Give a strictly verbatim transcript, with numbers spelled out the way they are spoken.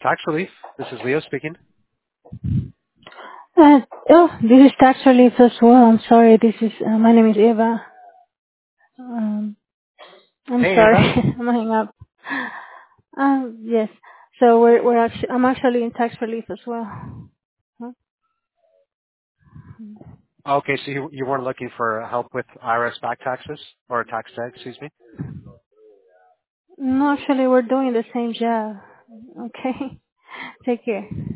Tax relief. This is Leo speaking. Uh, oh, this is tax relief as well. I'm sorry. This is uh, my name is Eva. Um, I'm Hey, sorry. Eva. I'm hanging up. Um, yes. So we're we're actually I'm actually in tax relief as well. Huh? Okay, so you, you weren't looking for help with I R S back taxes or tax tag, excuse me. No, actually, we're doing the same job. Okay. Take care.